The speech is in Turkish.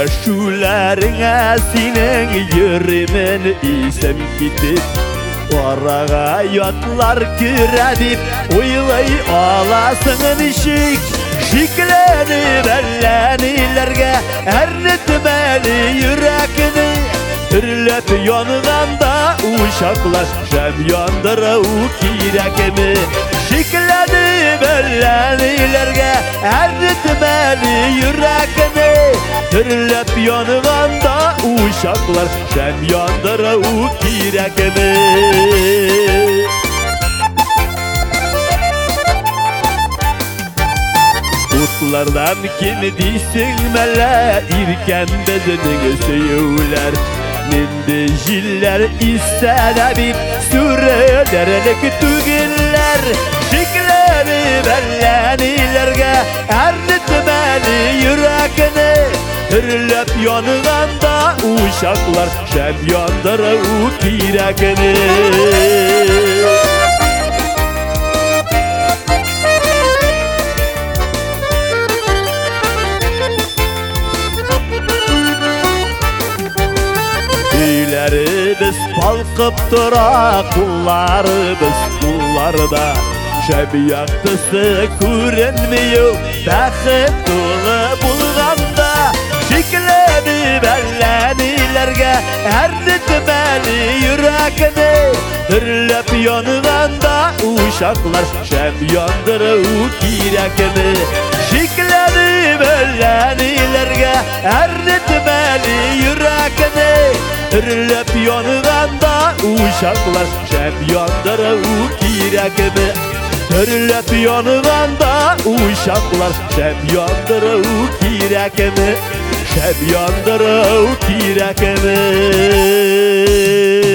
şularına senin yürümen isem gidip orağa yatlar kiredip oylay alasın işik şiklenip ellenilerge ernetmeli yürekini Türlep yanğanda uşaklar şem yandıra u kirekimi şiklenip ellenilerge ernetmeli yürekini Türlep yanğanda uşaklar şem yandıra u kirekimi Utlardan kim deysin mele irken bezini söyler Ninde jiller istenebip sürelerlik tügiller Şikleri bellenilerge ernetmeli yürekini Hürlep yanğanda uşaklar şem yandıra u kirekini Biz balkıp dura kullarımız kullarda Şebi yaktısı görünmüyor Bəxit dolu bulğanda Şiklebi bellenilerge ernetmeli yürekini Hürlep yanğanda uşaklar şem yandıra u kirekini Şiklebi bellenilerge ernetmeli yürekini Hürlep yanğanda uşaklar şem yandıra u kirekimi Hürlep yanğanda uşaklar şem yandıra u kirekimi Şem yandıra u kirekimi